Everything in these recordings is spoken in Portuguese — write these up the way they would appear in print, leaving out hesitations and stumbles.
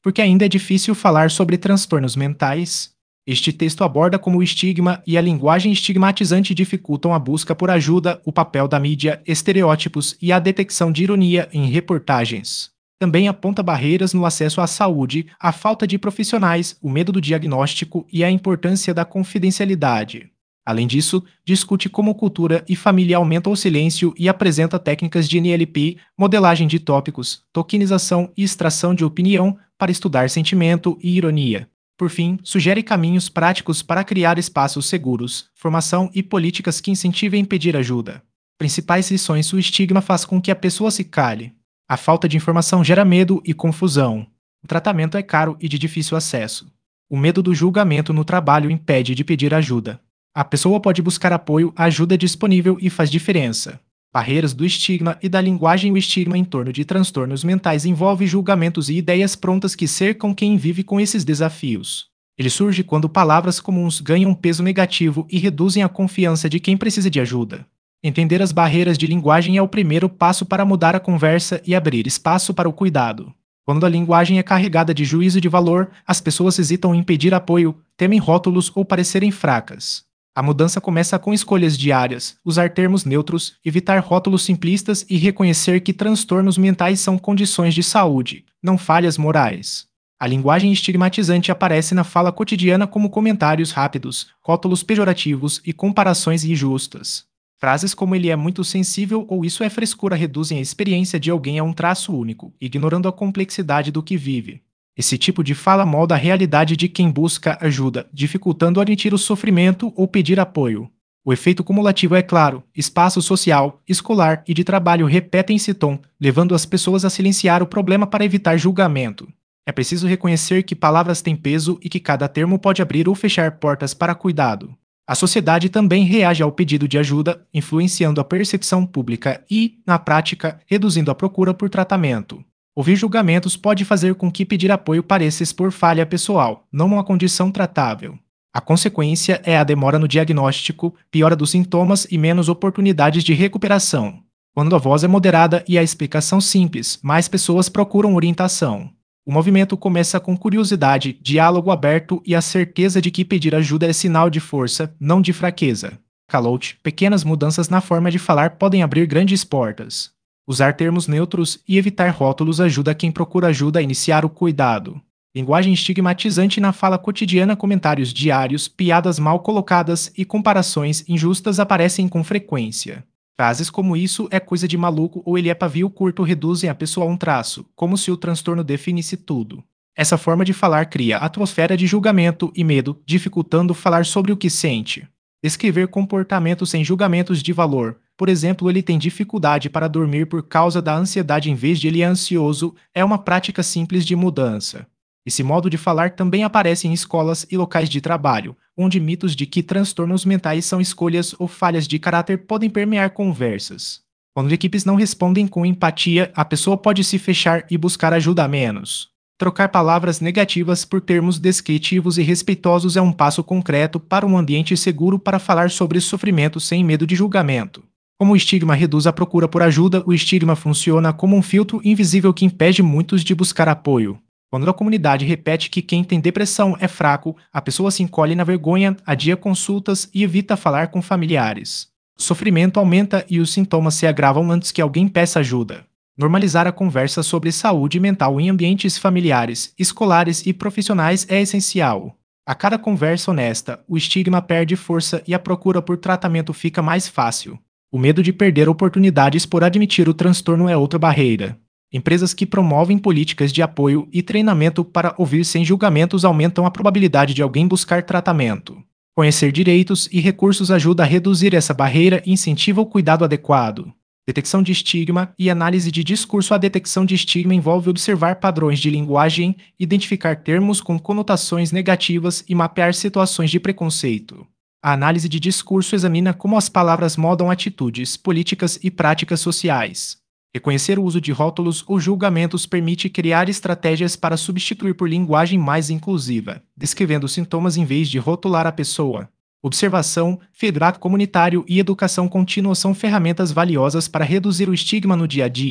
porque ainda é difícil falar sobre transtornos mentais. Este texto aborda como o estigma e a linguagem estigmatizante dificultam a busca por ajuda, o papel da mídia, estereótipos e a detecção de ironia em reportagens. Também aponta barreiras no acesso à saúde, a falta de profissionais, o medo do diagnóstico e a importância da confidencialidade. Além disso, discute como cultura e família aumentam o silêncio e apresenta técnicas de NLP, modelagem de tópicos, tokenização e extração de opinião para estudar sentimento e ironia. Por fim, sugere caminhos práticos para criar espaços seguros, formação e políticas que incentivem pedir ajuda. Principais lições: o estigma faz com que a pessoa se cale. A falta de informação gera medo e confusão. O tratamento é caro e de difícil acesso. O medo do julgamento no trabalho impede de pedir ajuda. A pessoa pode buscar apoio, a ajuda é disponível e faz diferença. Barreiras do estigma e da linguagem. O estigma em torno de transtornos mentais envolve julgamentos e ideias prontas que cercam quem vive com esses desafios. Ele surge quando palavras comuns ganham um peso negativo e reduzem a confiança de quem precisa de ajuda. Entender as barreiras de linguagem é o primeiro passo para mudar a conversa e abrir espaço para o cuidado. Quando a linguagem é carregada de juízo de valor, as pessoas hesitam em pedir apoio, temem rótulos ou parecerem fracas. A mudança começa com escolhas diárias, usar termos neutros, evitar rótulos simplistas e reconhecer que transtornos mentais são condições de saúde, não falhas morais. A linguagem estigmatizante aparece na fala cotidiana como comentários rápidos, rótulos pejorativos e comparações injustas. Frases como "ele é muito sensível" ou "isso é frescura" reduzem a experiência de alguém a um traço único, ignorando a complexidade do que vive. Esse tipo de fala molda a realidade de quem busca ajuda, dificultando admitir o sofrimento ou pedir apoio. O efeito cumulativo é claro: espaço social, escolar e de trabalho repetem esse tom, levando as pessoas a silenciar o problema para evitar julgamento. É preciso reconhecer que palavras têm peso e que cada termo pode abrir ou fechar portas para cuidado. A sociedade também reage ao pedido de ajuda, influenciando a percepção pública e, na prática, reduzindo a procura por tratamento. Ouvir julgamentos pode fazer com que pedir apoio pareça expor falha pessoal, não uma condição tratável. A consequência é a demora no diagnóstico, piora dos sintomas e menos oportunidades de recuperação. Quando a voz é moderada e a explicação simples, mais pessoas procuram orientação. O movimento começa com curiosidade, diálogo aberto e a certeza de que pedir ajuda é sinal de força, não de fraqueza. Calout, pequenas mudanças na forma de falar podem abrir grandes portas. Usar termos neutros e evitar rótulos ajuda quem procura ajuda a iniciar o cuidado. Linguagem estigmatizante na fala cotidiana. Comentários diários, piadas mal colocadas e comparações injustas aparecem com frequência. Frases como "isso é coisa de maluco" ou "ele é pavio curto" reduzem a pessoa a um traço, como se o transtorno definisse tudo. Essa forma de falar cria atmosfera de julgamento e medo, dificultando falar sobre o que sente. Descrever comportamentos sem julgamentos de valor. Por exemplo, "ele tem dificuldade para dormir por causa da ansiedade" em vez de "ele é ansioso", é uma prática simples de mudança. Esse modo de falar também aparece em escolas e locais de trabalho, onde mitos de que transtornos mentais são escolhas ou falhas de caráter podem permear conversas. Quando equipes não respondem com empatia, a pessoa pode se fechar e buscar ajuda a menos. Trocar palavras negativas por termos descritivos e respeitosos é um passo concreto para um ambiente seguro para falar sobre sofrimento sem medo de julgamento. Como o estigma reduz a procura por ajuda, o estigma funciona como um filtro invisível que impede muitos de buscar apoio. Quando a comunidade repete que quem tem depressão é fraco, a pessoa se encolhe na vergonha, adia consultas e evita falar com familiares. O sofrimento aumenta e os sintomas se agravam antes que alguém peça ajuda. Normalizar a conversa sobre saúde mental em ambientes familiares, escolares e profissionais é essencial. A cada conversa honesta, o estigma perde força e a procura por tratamento fica mais fácil. O medo de perder oportunidades por admitir o transtorno é outra barreira. Empresas que promovem políticas de apoio e treinamento para ouvir sem julgamentos aumentam a probabilidade de alguém buscar tratamento. Conhecer direitos e recursos ajuda a reduzir essa barreira e incentiva o cuidado adequado. Detecção de estigma e análise de discurso. A detecção de estigma envolve observar padrões de linguagem, identificar termos com conotações negativas e mapear situações de preconceito. A análise de discurso examina como as palavras moldam atitudes, políticas e práticas sociais. Reconhecer o uso de rótulos ou julgamentos permite criar estratégias para substituir por linguagem mais inclusiva, descrevendo sintomas em vez de rotular a pessoa. Observação, feedback comunitário e educação contínua são ferramentas valiosas para reduzir o estigma no dia a dia.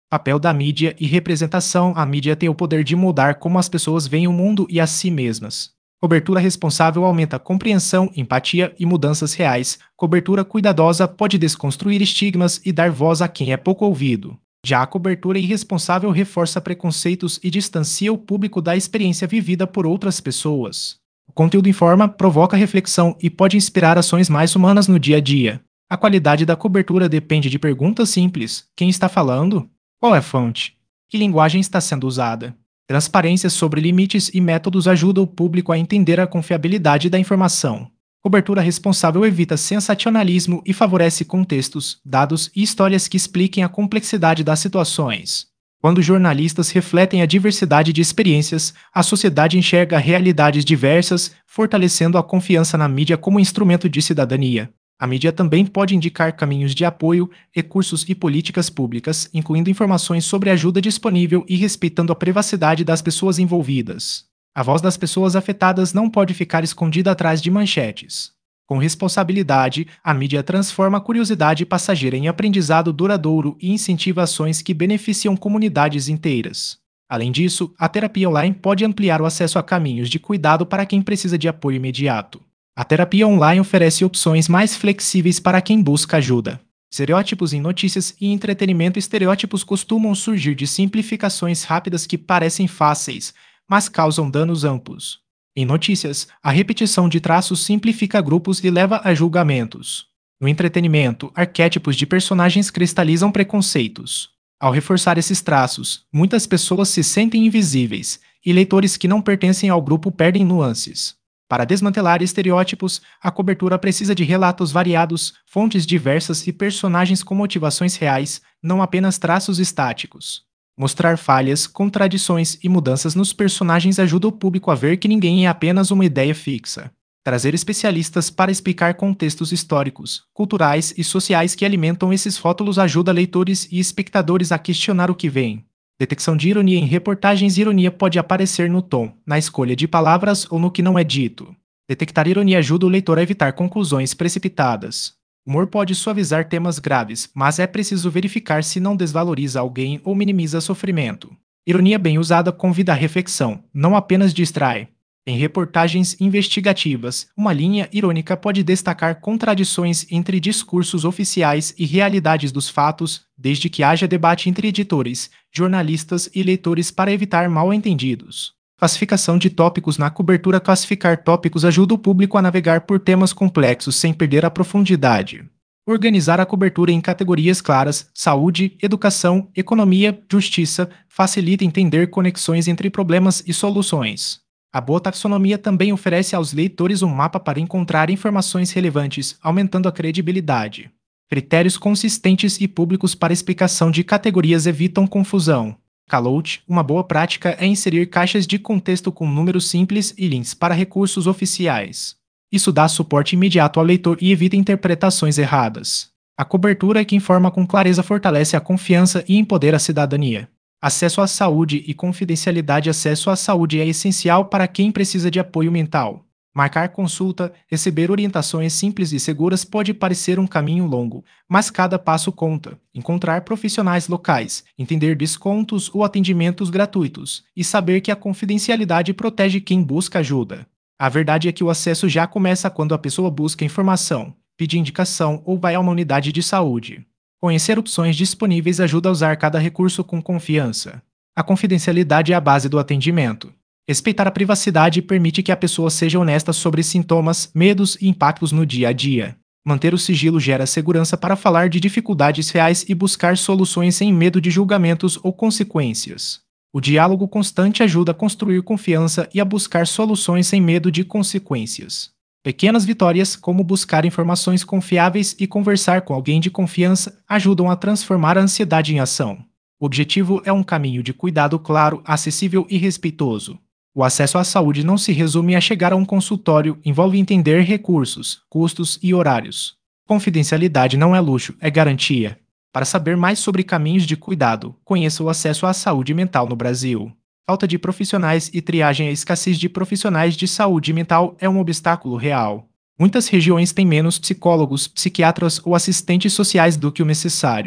Papel da mídia e representação. A mídia tem o poder de mudar como as pessoas veem o mundo e a si mesmas. Cobertura responsável aumenta a compreensão, empatia e mudanças reais. Cobertura cuidadosa pode desconstruir estigmas e dar voz a quem é pouco ouvido. Já a cobertura irresponsável reforça preconceitos e distancia o público da experiência vivida por outras pessoas. O conteúdo informa, provoca reflexão e pode inspirar ações mais humanas no dia a dia. A qualidade da cobertura depende de perguntas simples: quem está falando? Qual é a fonte? Que linguagem está sendo usada? Transparência sobre limites e métodos ajuda o público a entender a confiabilidade da informação. Cobertura responsável evita sensacionalismo e favorece contextos, dados e histórias que expliquem a complexidade das situações. Quando jornalistas refletem a diversidade de experiências, a sociedade enxerga realidades diversas, fortalecendo a confiança na mídia como instrumento de cidadania. A mídia também pode indicar caminhos de apoio, recursos e políticas públicas, incluindo informações sobre ajuda disponível e respeitando a privacidade das pessoas envolvidas. A voz das pessoas afetadas não pode ficar escondida atrás de manchetes. Com responsabilidade, a mídia transforma a curiosidade passageira em aprendizado duradouro e incentiva ações que beneficiam comunidades inteiras. Além disso, a terapia online pode ampliar o acesso a caminhos de cuidado para quem precisa de apoio imediato. A terapia online oferece opções mais flexíveis para quem busca ajuda. Estereótipos em notícias e entretenimento. Estereótipos costumam surgir de simplificações rápidas que parecem fáceis, mas causam danos amplos. Em notícias, a repetição de traços simplifica grupos e leva a julgamentos. No entretenimento, arquétipos de personagens cristalizam preconceitos. Ao reforçar esses traços, muitas pessoas se sentem invisíveis, e leitores que não pertencem ao grupo perdem nuances. Para desmantelar estereótipos, a cobertura precisa de relatos variados, fontes diversas e personagens com motivações reais, não apenas traços estáticos. Mostrar falhas, contradições e mudanças nos personagens ajuda o público a ver que ninguém é apenas uma ideia fixa. Trazer especialistas para explicar contextos históricos, culturais e sociais que alimentam esses rótulos ajuda leitores e espectadores a questionar o que vem. Detecção de ironia em reportagens. Ironia pode aparecer no tom, na escolha de palavras ou no que não é dito. Detectar ironia ajuda o leitor a evitar conclusões precipitadas. Humor pode suavizar temas graves, mas é preciso verificar se não desvaloriza alguém ou minimiza sofrimento. Ironia bem usada convida à reflexão, não apenas distrai. Em reportagens investigativas, uma linha irônica pode destacar contradições entre discursos oficiais e realidades dos fatos, desde que haja debate entre editores, jornalistas e leitores para evitar mal-entendidos. Classificação de tópicos. Na cobertura. Classificar tópicos ajuda o público a navegar por temas complexos sem perder a profundidade. Organizar a cobertura em categorias claras: saúde, educação, economia, justiça, facilita entender conexões entre problemas e soluções. A boa taxonomia também oferece aos leitores um mapa para encontrar informações relevantes, aumentando a credibilidade. Critérios consistentes e públicos para explicação de categorias evitam confusão. Callout, uma boa prática é inserir caixas de contexto com números simples e links para recursos oficiais. Isso dá suporte imediato ao leitor e evita interpretações erradas. A cobertura que informa com clareza fortalece a confiança e empodera a cidadania. Acesso à saúde e confidencialidade. Acesso à saúde é essencial para quem precisa de apoio mental. Marcar consulta, receber orientações simples e seguras pode parecer um caminho longo, mas cada passo conta. Encontrar profissionais locais, entender descontos ou atendimentos gratuitos, e saber que a confidencialidade protege quem busca ajuda. A verdade é que o acesso já começa quando a pessoa busca informação, pede indicação ou vai a uma unidade de saúde. Conhecer opções disponíveis ajuda a usar cada recurso com confiança. A confidencialidade é a base do atendimento. Respeitar a privacidade permite que a pessoa seja honesta sobre sintomas, medos e impactos no dia a dia. Manter o sigilo gera segurança para falar de dificuldades reais e buscar soluções sem medo de julgamentos ou consequências. O diálogo constante ajuda a construir confiança e a buscar soluções sem medo de consequências. Pequenas vitórias, como buscar informações confiáveis e conversar com alguém de confiança, ajudam a transformar a ansiedade em ação. O objetivo é um caminho de cuidado claro, acessível e respeitoso. O acesso à saúde não se resume a chegar a um consultório, envolve entender recursos, custos e horários. Confidencialidade não é luxo, é garantia. Para saber mais sobre caminhos de cuidado, conheça o acesso à saúde mental no Brasil. Falta de profissionais e triagem. A escassez de profissionais de saúde mental é um obstáculo real. Muitas regiões têm menos psicólogos, psiquiatras ou assistentes sociais do que o necessário.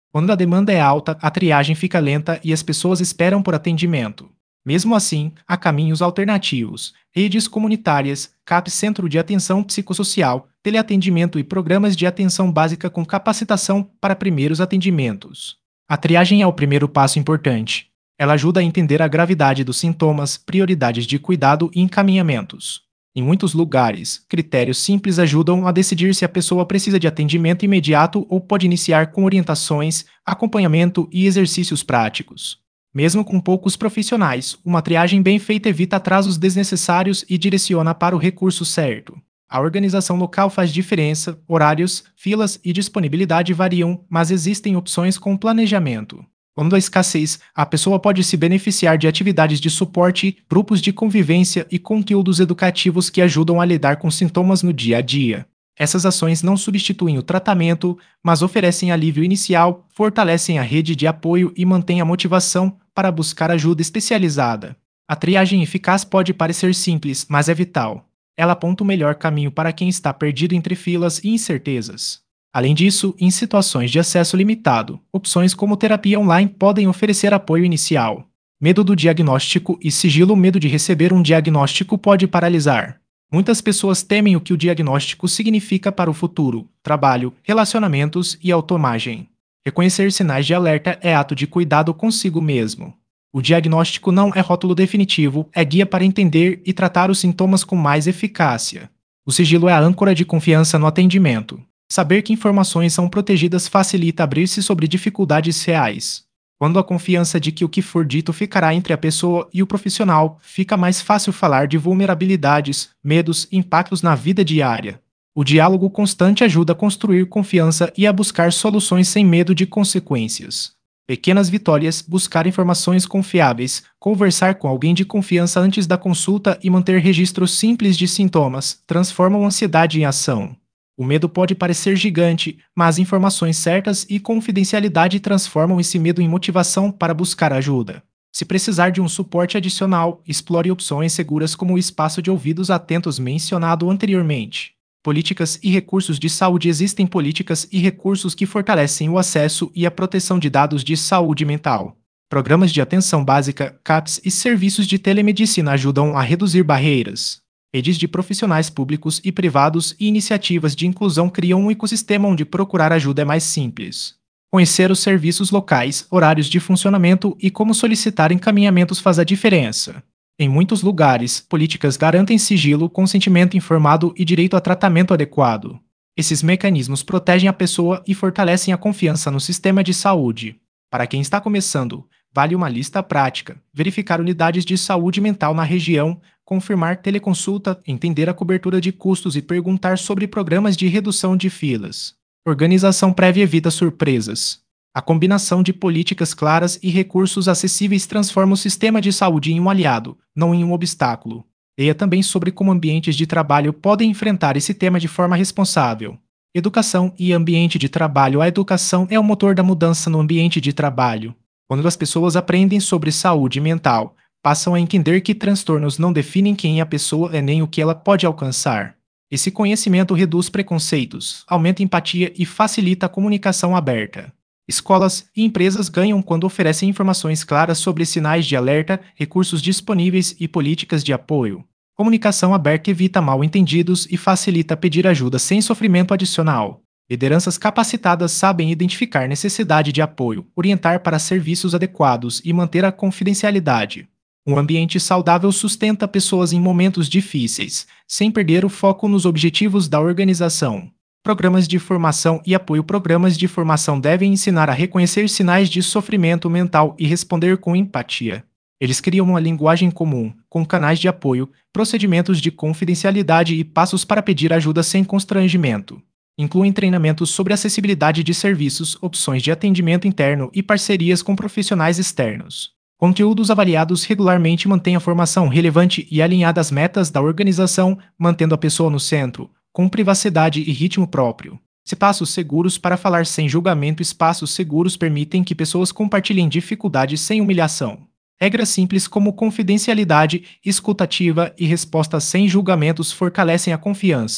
Quando a demanda é alta, a triagem fica lenta e as pessoas esperam por atendimento. Mesmo assim, há caminhos alternativos: redes comunitárias, CAP Centro de Atenção Psicossocial, teleatendimento e programas de atenção básica com capacitação para primeiros atendimentos. A triagem é o primeiro passo importante. Ela ajuda a entender a gravidade dos sintomas, prioridades de cuidado e encaminhamentos. Em muitos lugares, critérios simples ajudam a decidir se a pessoa precisa de atendimento imediato ou pode iniciar com orientações, acompanhamento e exercícios práticos. Mesmo com poucos profissionais, uma triagem bem feita evita atrasos desnecessários e direciona para o recurso certo. A organização local faz diferença, horários, filas e disponibilidade variam, mas existem opções com planejamento. Quando há escassez, a pessoa pode se beneficiar de atividades de suporte, grupos de convivência e conteúdos educativos que ajudam a lidar com sintomas no dia a dia. Essas ações não substituem o tratamento, mas oferecem alívio inicial, fortalecem a rede de apoio e mantêm a motivação para buscar ajuda especializada. A triagem eficaz pode parecer simples, mas é vital. Ela aponta o melhor caminho para quem está perdido entre filas e incertezas. Além disso, em situações de acesso limitado, opções como terapia online podem oferecer apoio inicial. Medo do diagnóstico e sigilo. O medo de receber um diagnóstico pode paralisar. Muitas pessoas temem o que o diagnóstico significa para o futuro, trabalho, relacionamentos e autoimagem. Reconhecer sinais de alerta é ato de cuidado consigo mesmo. O diagnóstico não é rótulo definitivo, é guia para entender e tratar os sintomas com mais eficácia. O sigilo é a âncora de confiança no atendimento. Saber que informações são protegidas facilita abrir-se sobre dificuldades reais. Quando a confiança de que o que for dito ficará entre a pessoa e o profissional, fica mais fácil falar de vulnerabilidades, medos e impactos na vida diária. O diálogo constante ajuda a construir confiança e a buscar soluções sem medo de consequências. Pequenas vitórias: buscar informações confiáveis, conversar com alguém de confiança antes da consulta e manter registros simples de sintomas, transformam a ansiedade em ação. O medo pode parecer gigante, mas informações certas e confidencialidade transformam esse medo em motivação para buscar ajuda. Se precisar de um suporte adicional, explore opções seguras como o espaço de ouvidos atentos mencionado anteriormente. Políticas e recursos de saúde. Existem políticas e recursos que fortalecem o acesso e a proteção de dados de saúde mental. Programas de atenção básica, CAPs e serviços de telemedicina ajudam a reduzir barreiras. Redes de profissionais públicos e privados e iniciativas de inclusão criam um ecossistema onde procurar ajuda é mais simples. Conhecer os serviços locais, horários de funcionamento e como solicitar encaminhamentos faz a diferença. Em muitos lugares, políticas garantem sigilo, consentimento informado e direito a tratamento adequado. Esses mecanismos protegem a pessoa e fortalecem a confiança no sistema de saúde. Para quem está começando, vale uma lista prática: verificar unidades de saúde mental na região, confirmar teleconsulta, entender a cobertura de custos e perguntar sobre programas de redução de filas. Organização prévia evita surpresas. A combinação de políticas claras e recursos acessíveis transforma o sistema de saúde em um aliado, não em um obstáculo. Leia também sobre como ambientes de trabalho podem enfrentar esse tema de forma responsável. Educação e ambiente de trabalho. A educação é o motor da mudança no ambiente de trabalho. Quando as pessoas aprendem sobre saúde mental, passam a entender que transtornos não definem quem a pessoa é nem o que ela pode alcançar. Esse conhecimento reduz preconceitos, aumenta empatia e facilita a comunicação aberta. Escolas e empresas ganham quando oferecem informações claras sobre sinais de alerta, recursos disponíveis e políticas de apoio. Comunicação aberta evita mal-entendidos e facilita pedir ajuda sem sofrimento adicional. Lideranças capacitadas sabem identificar necessidade de apoio, orientar para serviços adequados e manter a confidencialidade. Um ambiente saudável sustenta pessoas em momentos difíceis, sem perder o foco nos objetivos da organização. Programas de formação e apoio. Programas de formação devem ensinar a reconhecer sinais de sofrimento mental e responder com empatia. Eles criam uma linguagem comum, com canais de apoio, procedimentos de confidencialidade e passos para pedir ajuda sem constrangimento. Incluem treinamentos sobre acessibilidade de serviços, opções de atendimento interno e parcerias com profissionais externos. Conteúdos avaliados regularmente mantêm a formação relevante e alinhada às metas da organização, mantendo a pessoa no centro, com privacidade e ritmo próprio. Espaços seguros para falar sem julgamento. Espaços seguros permitem que pessoas compartilhem dificuldades sem humilhação. Regras simples como confidencialidade, escuta ativa e respostas sem julgamentos fortalecem a confiança.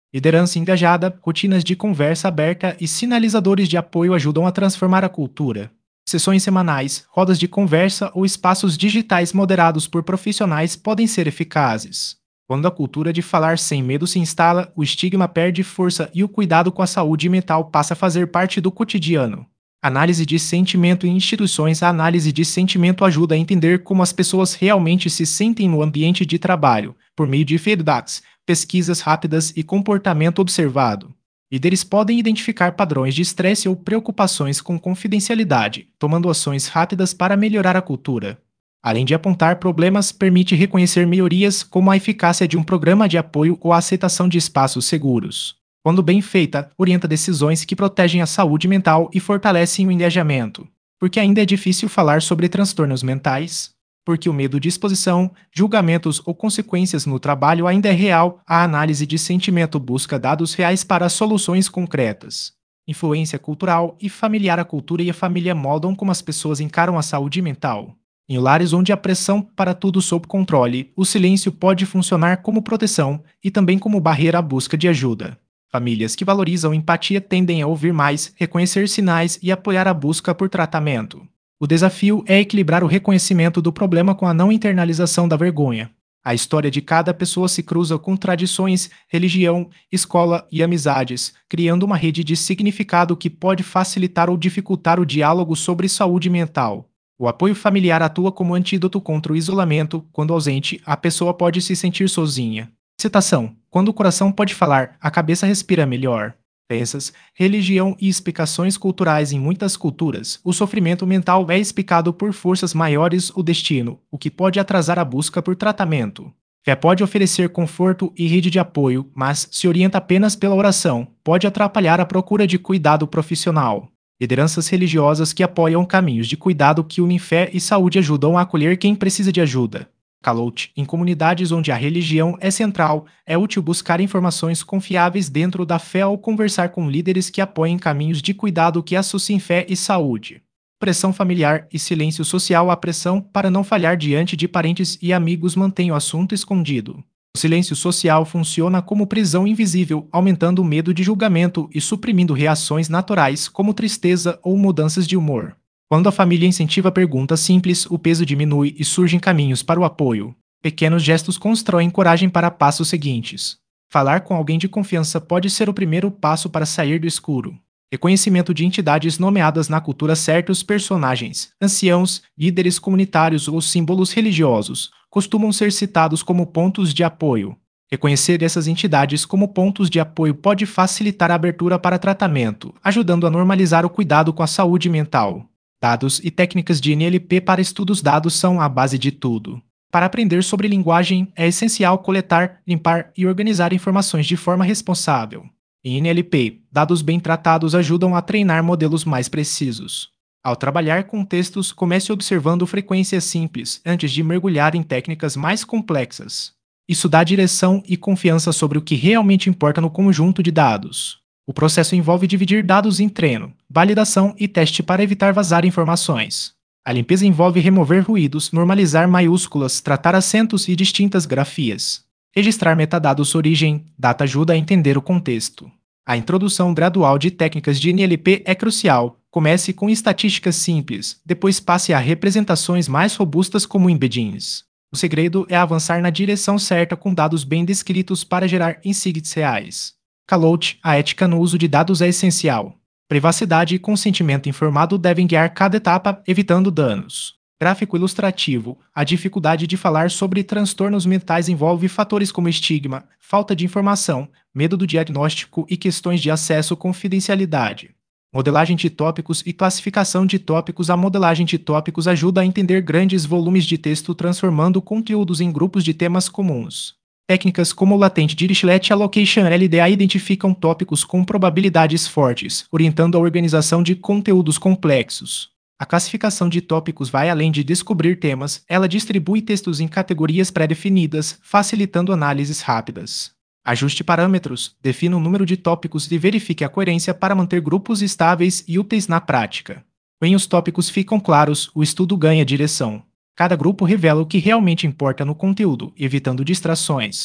Liderança engajada, rotinas de conversa aberta e sinalizadores de apoio ajudam a transformar a cultura. Sessões semanais, rodas de conversa ou espaços digitais moderados por profissionais podem ser eficazes. Quando a cultura de falar sem medo se instala, o estigma perde força e o cuidado com a saúde mental passa a fazer parte do cotidiano. Análise de sentimento em instituições. A análise de sentimento ajuda a entender como as pessoas realmente se sentem no ambiente de trabalho, por meio de feedbacks, pesquisas rápidas e comportamento observado. Líderes podem identificar padrões de estresse ou preocupações com confidencialidade, tomando ações rápidas para melhorar a cultura. Além de apontar problemas, permite reconhecer melhorias como a eficácia de um programa de apoio ou a aceitação de espaços seguros. Quando bem feita, orienta decisões que protegem a saúde mental e fortalecem o engajamento. Porque ainda é difícil falar sobre transtornos mentais? Porque o medo de exposição, julgamentos ou consequências no trabalho ainda é real, a análise de sentimento busca dados reais para soluções concretas. Influência cultural e familiar. A cultura e a família moldam como as pessoas encaram a saúde mental. Em lares onde há pressão para tudo sob controle, o silêncio pode funcionar como proteção e também como barreira à busca de ajuda. Famílias que valorizam empatia tendem a ouvir mais, reconhecer sinais e apoiar a busca por tratamento. O desafio é equilibrar o reconhecimento do problema com a não internalização da vergonha. A história de cada pessoa se cruza com tradições, religião, escola e amizades, criando uma rede de significado que pode facilitar ou dificultar o diálogo sobre saúde mental. O apoio familiar atua como antídoto contra o isolamento. Quando ausente, a pessoa pode se sentir sozinha. Citação: quando o coração pode falar, a cabeça respira melhor. Crenças, religião e explicações culturais. Em muitas culturas, o sofrimento mental é explicado por forças maiores o destino, o que pode atrasar a busca por tratamento. Fé pode oferecer conforto e rede de apoio, mas, se orienta apenas pela oração, pode atrapalhar a procura de cuidado profissional. Lideranças religiosas que apoiam caminhos de cuidado que unem fé e saúde ajudam a acolher quem precisa de ajuda. Calout, em comunidades onde a religião é central, é útil buscar informações confiáveis dentro da fé ou conversar com líderes que apoiem caminhos de cuidado que associem fé e saúde. Pressão familiar e silêncio social. A pressão para não falhar diante de parentes e amigos mantém o assunto escondido. O silêncio social funciona como prisão invisível, aumentando o medo de julgamento e suprimindo reações naturais como tristeza ou mudanças de humor. Quando a família incentiva perguntas simples, o peso diminui e surgem caminhos para o apoio. Pequenos gestos constroem coragem para passos seguintes. Falar com alguém de confiança pode ser o primeiro passo para sair do escuro. Reconhecimento de entidades nomeadas na cultura. Certos personagens, anciãos, líderes comunitários ou símbolos religiosos, costumam ser citados como pontos de apoio. Reconhecer essas entidades como pontos de apoio pode facilitar a abertura para tratamento, ajudando a normalizar o cuidado com a saúde mental. Dados e técnicas de NLP para estudos. Dados são a base de tudo. Para aprender sobre linguagem, é essencial coletar, limpar e organizar informações de forma responsável. Em NLP, dados bem tratados ajudam a treinar modelos mais precisos. Ao trabalhar com textos, comece observando frequências simples antes de mergulhar em técnicas mais complexas. Isso dá direção e confiança sobre o que realmente importa no conjunto de dados. O processo envolve dividir dados em treino, validação e teste para evitar vazar informações. A limpeza envolve remover ruídos, normalizar maiúsculas, tratar acentos e distintas grafias. Registrar metadados. Origem, data ajuda a entender o contexto. A introdução gradual de técnicas de NLP é crucial. Comece com estatísticas simples, depois passe a representações mais robustas como embeddings. O segredo é avançar na direção certa com dados bem descritos para gerar insights reais. Calout, a ética no uso de dados é essencial. Privacidade e consentimento informado devem guiar cada etapa, evitando danos. Gráfico ilustrativo. A dificuldade de falar sobre transtornos mentais envolve fatores como estigma, falta de informação, medo do diagnóstico e questões de acesso à confidencialidade. Modelagem de tópicos e classificação de tópicos. A modelagem de tópicos ajuda a entender grandes volumes de texto transformando conteúdos em grupos de temas comuns. Técnicas como o Latent Dirichlet Allocation LDA identificam tópicos com probabilidades fortes, orientando a organização de conteúdos complexos. A classificação de tópicos vai além de descobrir temas, ela distribui textos em categorias pré-definidas, facilitando análises rápidas. Ajuste parâmetros, defina o número de tópicos e verifique a coerência para manter grupos estáveis e úteis na prática. Quando os tópicos ficam claros, o estudo ganha direção. Cada grupo revela o que realmente importa no conteúdo, evitando distrações.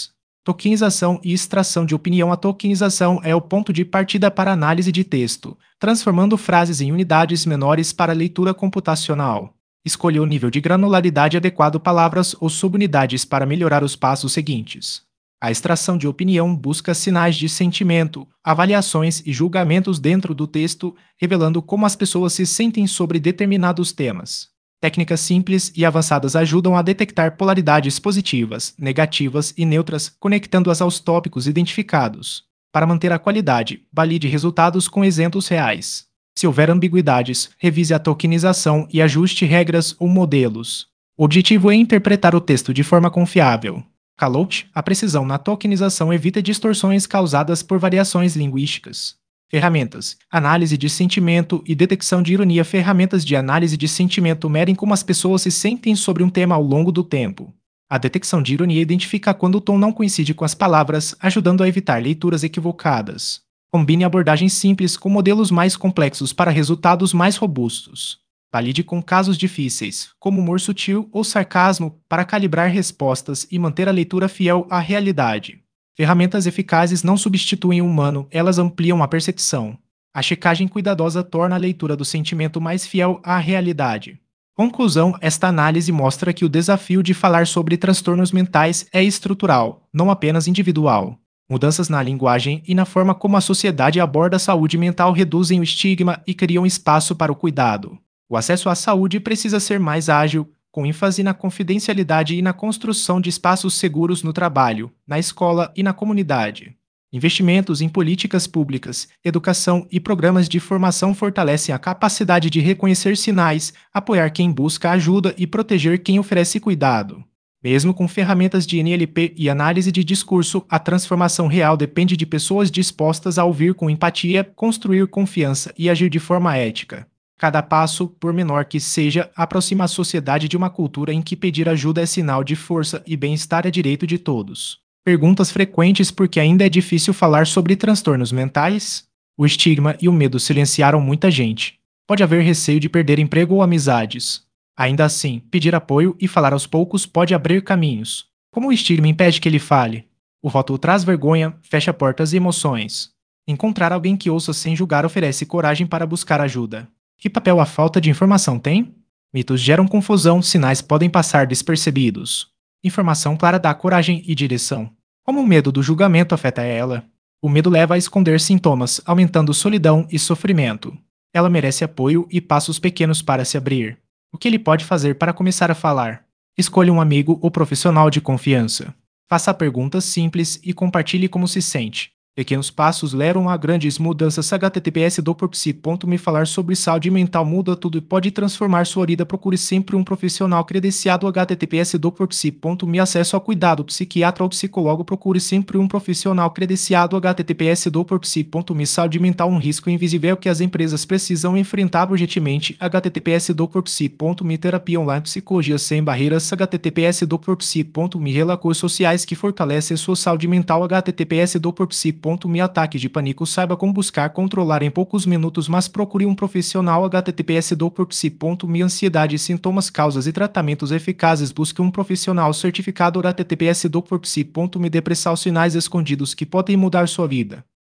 Tokenização e extração de opinião. A tokenização é o ponto de partida para análise de texto, transformando frases em unidades menores para leitura computacional. Escolha o nível de granularidade adequado, palavras ou subunidades para melhorar os passos seguintes. A extração de opinião busca sinais de sentimento, avaliações e julgamentos dentro do texto, revelando como as pessoas se sentem sobre determinados temas. Técnicas simples e avançadas ajudam a detectar polaridades positivas, negativas e neutras, conectando-as aos tópicos identificados. Para manter a qualidade, valide resultados com exemplos reais. Se houver ambiguidades, revise a tokenização e ajuste regras ou modelos. O objetivo é interpretar o texto de forma confiável. Calout, a precisão na tokenização evita distorções causadas por variações linguísticas. Ferramentas: análise de sentimento e detecção de ironia. Ferramentas de análise de sentimento medem como as pessoas se sentem sobre um tema ao longo do tempo. A detecção de ironia identifica quando o tom não coincide com as palavras, ajudando a evitar leituras equivocadas. Combine abordagens simples com modelos mais complexos para resultados mais robustos. Valide com casos difíceis, como humor sutil ou sarcasmo, para calibrar respostas e manter a leitura fiel à realidade. Ferramentas eficazes não substituem o humano, elas ampliam a percepção. A checagem cuidadosa torna a leitura do sentimento mais fiel à realidade. Conclusão: esta análise mostra que o desafio de falar sobre transtornos mentais é estrutural, não apenas individual. Mudanças na linguagem e na forma como a sociedade aborda a saúde mental reduzem o estigma e criam espaço para o cuidado. O acesso à saúde precisa ser mais ágil, com ênfase na confidencialidade e na construção de espaços seguros no trabalho, na escola e na comunidade. Investimentos em políticas públicas, educação e programas de formação fortalecem a capacidade de reconhecer sinais, apoiar quem busca ajuda e proteger quem oferece cuidado. Mesmo com ferramentas de NLP e análise de discurso, a transformação real depende de pessoas dispostas a ouvir com empatia, construir confiança e agir de forma ética. Cada passo, por menor que seja, aproxima a sociedade de uma cultura em que pedir ajuda é sinal de força e bem-estar é direito de todos. Perguntas frequentes: por que ainda é difícil falar sobre transtornos mentais? O estigma e o medo silenciaram muita gente. Pode haver receio de perder emprego ou amizades. Ainda assim, pedir apoio e falar aos poucos pode abrir caminhos. Como o estigma impede que ele fale? O rótulo traz vergonha, fecha portas e emoções. Encontrar alguém que ouça sem julgar oferece coragem para buscar ajuda. Que papel a falta de informação tem? Mitos geram confusão, sinais podem passar despercebidos. Informação clara dá coragem e direção. Como o medo do julgamento afeta ela? O medo leva a esconder sintomas, aumentando solidão e sofrimento. Ela merece apoio e passos pequenos para se abrir. O que ele pode fazer para começar a falar? Escolha um amigo ou profissional de confiança. Faça perguntas simples e compartilhe como se sente. Pequenos passos levam a grandes mudanças. https://do.psi.me Falar sobre saúde mental muda tudo e pode transformar sua vida. Procure sempre um profissional credenciado. https://do.psi.me Acesso ao cuidado psiquiatra ou psicólogo. Procure sempre um profissional credenciado. https://do.psi.me Saúde mental, um risco invisível que as empresas precisam enfrentar urgentemente. https://do.psi.me Terapia online, psicologia sem barreiras. https://do.psi.me Relações sociais que fortalecem sua saúde mental. https://do.psi.me Ataque de pânico, saiba como buscar controlar em poucos minutos, mas procure um profissional. https://do.psi.me Ansiedade, sintomas, causas e tratamentos eficazes, busque um profissional certificado. https://do.psi.me Depressão, sinais escondidos que podem mudar sua vida.